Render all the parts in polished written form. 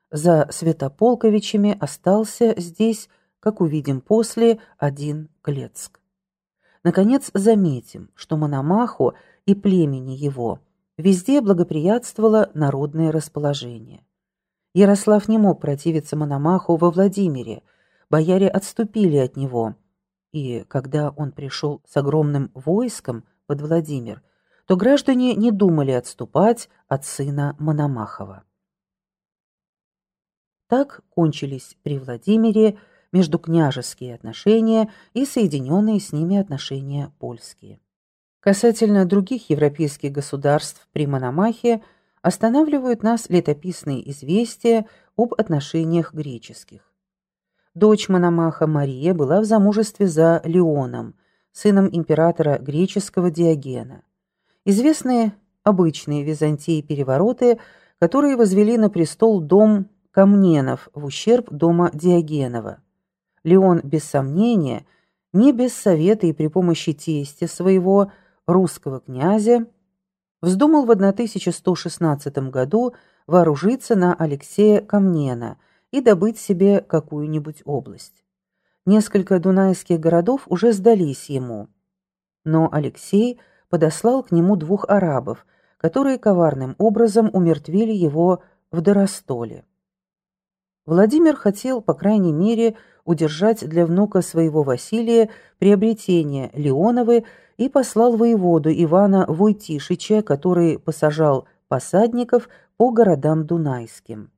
За Святополковичами остался здесь, как увидим после, один Клецк. Наконец, заметим, что Мономаху и племени его везде благоприятствовало народное расположение. Ярослав не мог противиться Мономаху во Владимире, бояре отступили от него, и когда он пришел с огромным войском под Владимир, то граждане не думали отступать от сына Мономахова. Так кончились при Владимире междукняжеские отношения и соединенные с ними отношения польские. Касательно других европейских государств при Мономахе останавливают нас летописные известия об отношениях греческих. Дочь Мономаха Мария была в замужестве за Леоном, сыном императора греческого Диогена. Известны обычные в Византии перевороты, которые возвели на престол дом Комненов в ущерб дома Диогенова. Леон, без сомнения, не без совета и при помощи тестя своего, русского князя, вздумал в 1116 году вооружиться на Алексея Комнена и добыть себе какую-нибудь область. Несколько дунайских городов уже сдались ему, но Алексей подослал к нему двух арабов, которые коварным образом умертвили его в Доростоле. Владимир хотел, по крайней мере, удержать для внука своего Василия приобретение Леоновы и послал воеводу Ивана Войтишича, который посажал посадников по городам дунайским.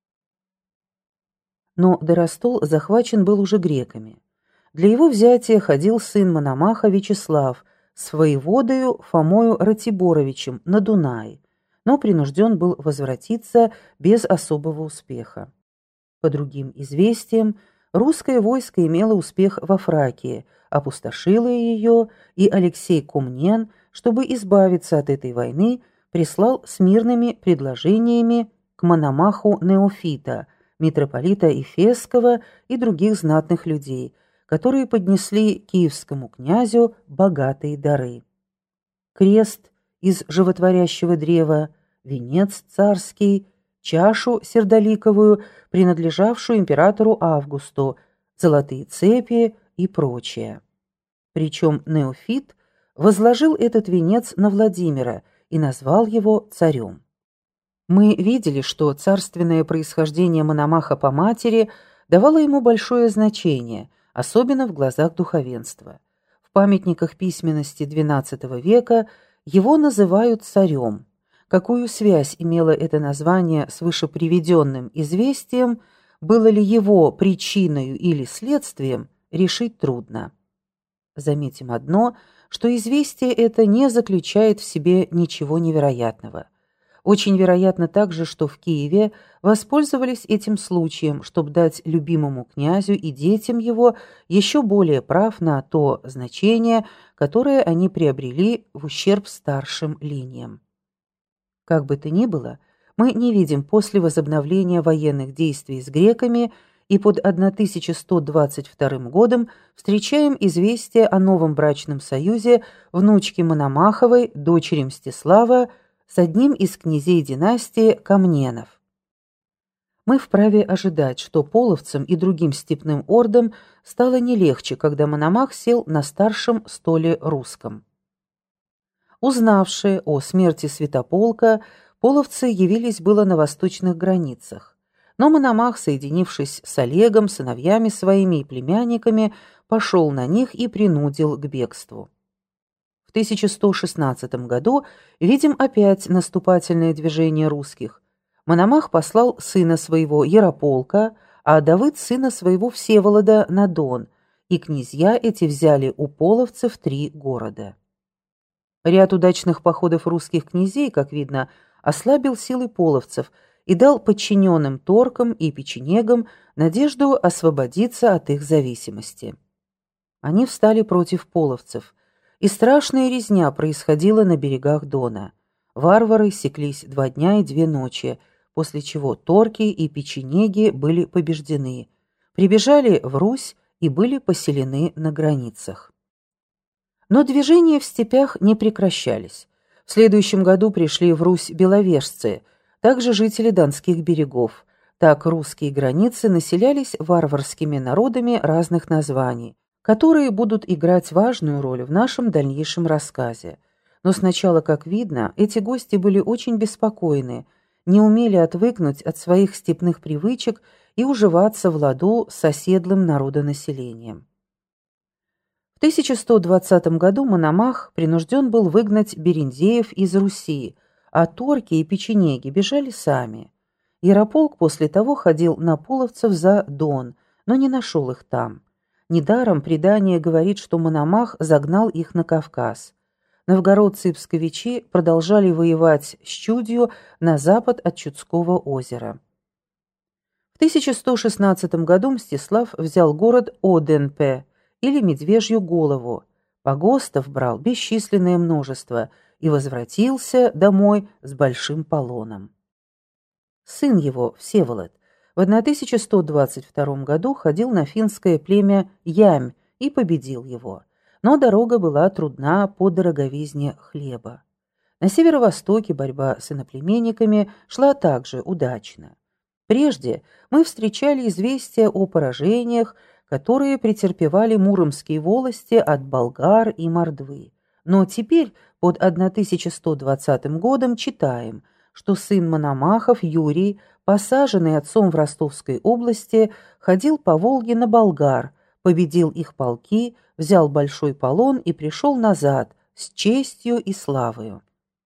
Но Доростол захвачен был уже греками. Для его взятия ходил сын Мономаха Вячеслав с воеводою Фомою Ратиборовичем на Дунай, но принужден был возвратиться без особого успеха. По другим известиям, русское войско имело успех во Фракии, опустошило ее, и Алексей Комнен, чтобы избавиться от этой войны, прислал с мирными предложениями к Мономаху Неофита, митрополита Эфесского и других знатных людей, которые поднесли киевскому князю богатые дары. Крест из животворящего древа, венец царский, чашу сердоликовую, принадлежавшую императору Августу, золотые цепи и прочее. Причем Неофит возложил этот венец на Владимира и назвал его царем. Мы видели, что царственное происхождение Мономаха по матери давало ему большое значение, особенно в глазах духовенства. В памятниках письменности XII века его называют царем. Какую связь имело это название с вышеприведенным известием, было ли его причиной или следствием, решить трудно. Заметим одно, что известие это не заключает в себе ничего невероятного. Очень вероятно также, что в Киеве воспользовались этим случаем, чтобы дать любимому князю и детям его еще более прав на то значение, которое они приобрели в ущерб старшим линиям. Как бы то ни было, мы не видим после возобновления военных действий с греками и под 1122 годом встречаем известие о новом брачном союзе внучки Мономаховой, дочери Мстислава, с одним из князей династии Комненов. Мы вправе ожидать, что половцам и другим степным ордам стало не легче, когда Мономах сел на старшем столе русском. Узнавшие о смерти Святополка, половцы явились было на восточных границах, но Мономах, соединившись с Олегом, сыновьями своими и племянниками, пошел на них и принудил к бегству. В 1116 году видим опять наступательное движение русских. Мономах послал сына своего Ярополка, а Давыд сына своего Всеволода на Дон, и князья эти взяли у половцев 3 города. Ряд удачных походов русских князей, как видно, ослабил силы половцев и дал подчиненным торкам и печенегам надежду освободиться от их зависимости. Они встали против половцев, и страшная резня происходила на берегах Дона. Варвары секлись 2 дня и 2 ночи, после чего торки и печенеги были побеждены, прибежали в Русь и были поселены на границах. Но движения в степях не прекращались. В следующем году пришли в Русь беловежцы, также жители донских берегов, Так русские границы населялись варварскими народами разных названий, которые будут играть важную роль в нашем дальнейшем рассказе. Но сначала, как видно, эти гости были очень беспокойны, не умели отвыкнуть от своих степных привычек и уживаться в ладу с оседлым народонаселением. В 1120 году Мономах принужден был выгнать бериндеев из Руси, а торки и печенеги бежали сами. Ярополк после того ходил на половцев за Дон, но не нашел их там. Недаром предание говорит, что Мономах загнал их на Кавказ. Новгородцы и псковичи продолжали воевать с Чудью на запад от Чудского озера. В 1116 году Мстислав взял город Оденпе, или Медвежью голову, погостов брал бесчисленное множество и возвратился домой с большим полоном. Сын его, Всеволод, в 1122 году ходил на финское племя Ямь и победил его, но дорога была трудна по дороговизне хлеба. На северо-востоке борьба с иноплеменниками шла также удачно. Прежде мы встречали известия о поражениях, которые претерпевали муромские волости от болгар и мордвы. Но теперь, под 1120 годом, читаем, что сын Мономахов Юрий, посаженный отцом в Ростовской области, ходил по Волге на болгар, победил их полки, взял большой полон и пришел назад с честью и славою.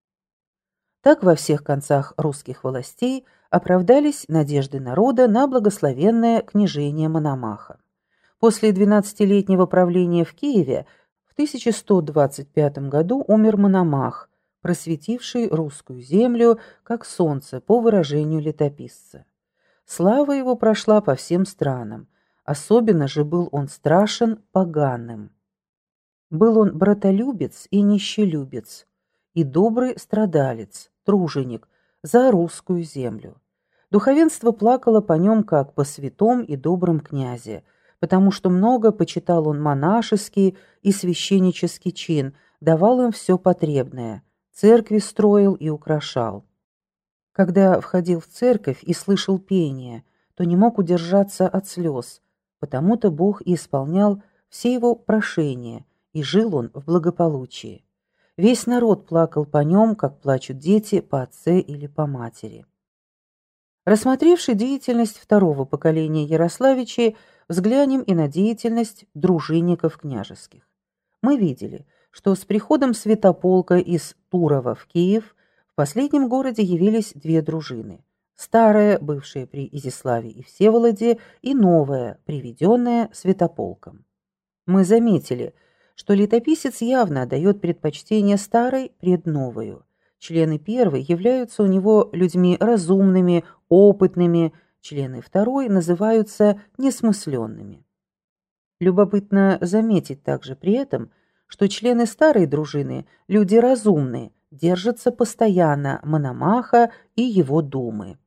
Так во всех концах русских властей оправдались надежды народа на благословенное княжение Мономаха. После 12-летнего правления в Киеве в 1125 году умер Мономах, просветивший русскую землю, как солнце, по выражению летописца. Слава его прошла по всем странам, особенно же был он страшен поганым. Был он братолюбец и нищелюбец, и добрый страдалец, труженик, за русскую землю. Духовенство плакало по нем, как по святом и добром князе, потому что много почитал он монашеский и священнический чин, давал им все потребное, церкви строил и украшал. Когда входил в церковь и слышал пение, то не мог удержаться от слез, потому-то Бог и исполнял все его прошения, и жил он в благополучии. Весь народ плакал по нем, как плачут дети по отце или по матери. Рассмотревши деятельность второго поколения Ярославичей, взглянем и на деятельность дружинников княжеских. Мы видели, что с приходом Святополка из Турова в Киев в последнем городе явились две дружины. Старая, бывшая при Изяславе и Всеволоде, и новая, приведенная Святополком. Мы заметили, что летописец явно отдает предпочтение старой пред новою. Члены первой являются у него людьми разумными, опытными, члены второй называются несмысленными. Любопытно заметить также при этом, что члены старой дружины, люди разумные, держатся постоянно Мономаха и его думы.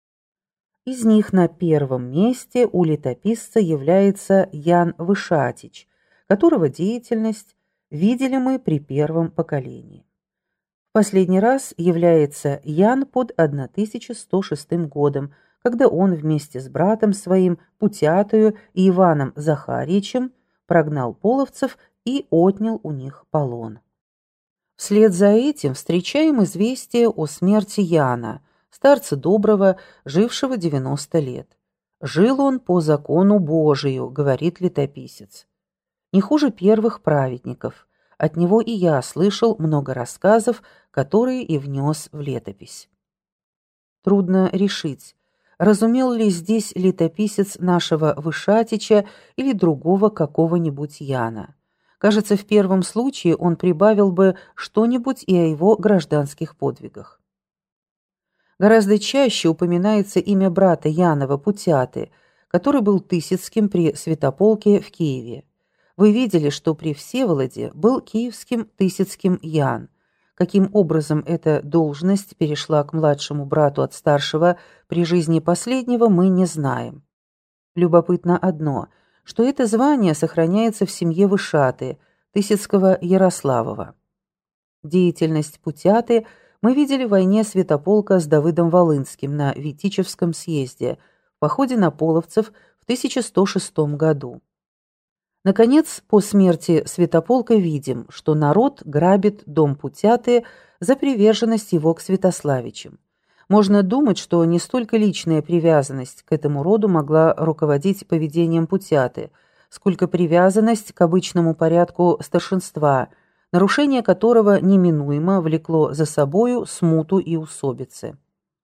Из них на первом месте у летописца является Ян Вышатич, которого деятельность видели мы при первом поколении. Последний раз является Ян под 1106 годом, когда он вместе с братом своим Путятою и Иваном Захарьичем прогнал половцев и отнял у них полон. Вслед за этим встречаем известие о смерти Яна, старца доброго, жившего 90 лет. «Жил он по закону Божию», — говорит летописец. Не хуже первых праведников. От него и я слышал много рассказов, которые и внес в летопись. Трудно решить, разумел ли здесь летописец нашего Вышатича или другого какого-нибудь Яна. Кажется, в первом случае он прибавил бы что-нибудь и о его гражданских подвигах. Гораздо чаще упоминается имя брата Янова Путяты, который был Тысяцким при Святополке в Киеве. Вы видели, что при Всеволоде был киевским Тысяцким Ян. Каким образом эта должность перешла к младшему брату от старшего при жизни последнего, мы не знаем. Любопытно одно, что это звание сохраняется в семье Вышаты, Тысяцкого Ярославова. Деятельность Путяты мы видели в войне Святополка с Давыдом Волынским на Витичевском съезде, походе на половцев в 1106 году. Наконец, по смерти Святополка видим, что народ грабит дом Путяты за приверженность его к Святославичам. Можно думать, что не столько личная привязанность к этому роду могла руководить поведением Путяты, сколько привязанность к обычному порядку старшинства, нарушение которого неминуемо влекло за собою смуту и усобицы.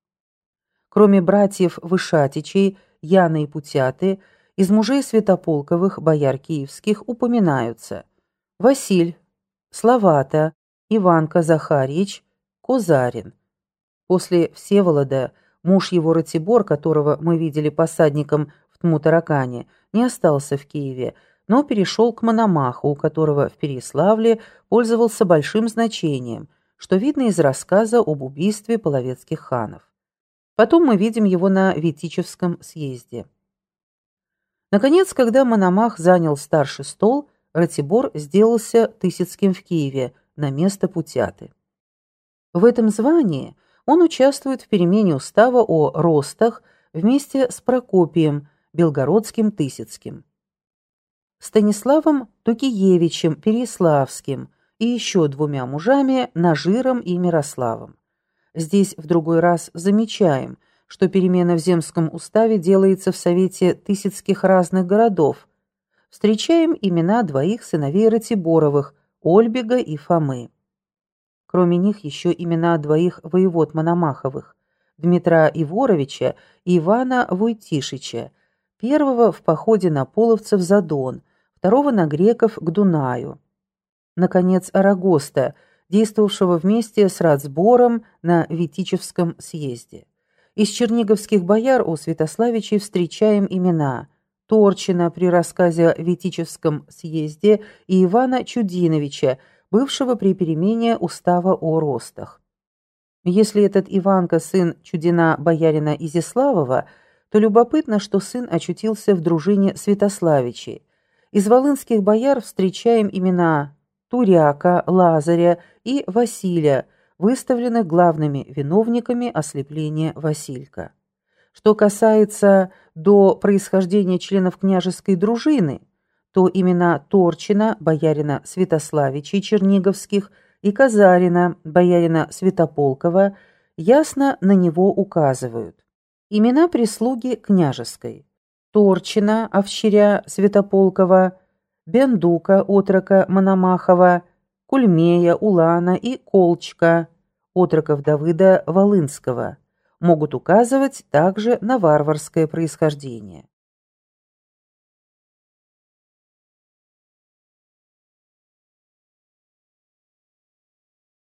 Кроме братьев Вышатичей, Яна и Путяты, из мужей Святополковых, бояр киевских, упоминаются Василь, Словата, Иванка Захарьич, Козарин. После Всеволода муж его Ратибор, которого мы видели посадником в Тмутаракане, не остался в Киеве, но перешел к Мономаху, у которого в Переяславле пользовался большим значением, что видно из рассказа об убийстве половецких ханов. Потом мы видим его на Витичевском съезде. Наконец, когда Мономах занял старший стол, Ратибор сделался Тысяцким в Киеве на место Путяты. В этом звании он участвует в перемене устава о ростах вместе с Прокопием, Белгородским Тысяцким, Станиславом Тукиевичем Переяславским и еще двумя мужами Нажиром и Мирославом. Здесь в другой раз замечаем, что перемена в земском уставе делается в совете тысяцких разных городов. Встречаем имена двоих сыновей Ратиборовых, Ольбега и Фомы. Кроме них еще имена двоих воевод Мономаховых, Дмитра Иворовича и Ивана Войтишича, первого в походе на половцев за Дон, второго на греков к Дунаю. Наконец, Арагоста, действовавшего вместе с Рацбором на Витичевском съезде. Из черниговских бояр у Святославичей встречаем имена Торчина при рассказе о Витичевском съезде и Ивана Чудиновича, бывшего при перемене устава о ростах. Если этот Иванка сын Чудина боярина Изяславова, то любопытно, что сын очутился в дружине Святославичей. Из волынских бояр встречаем имена Туряка, Лазаря и Василия, выставленных главными виновниками ослепления Василька. Что касается до происхождения членов княжеской дружины, то имена Торчина, боярина Святославичей Черниговских, и Казарина, боярина Святополкова, ясно на него указывают. Имена прислуги княжеской: Торчина, овчаря Святополкова, Бендука, отрока Мономахова, Кульмея, Улана и Колчка, отроков Давыда Волынского, могут указывать также на варварское происхождение.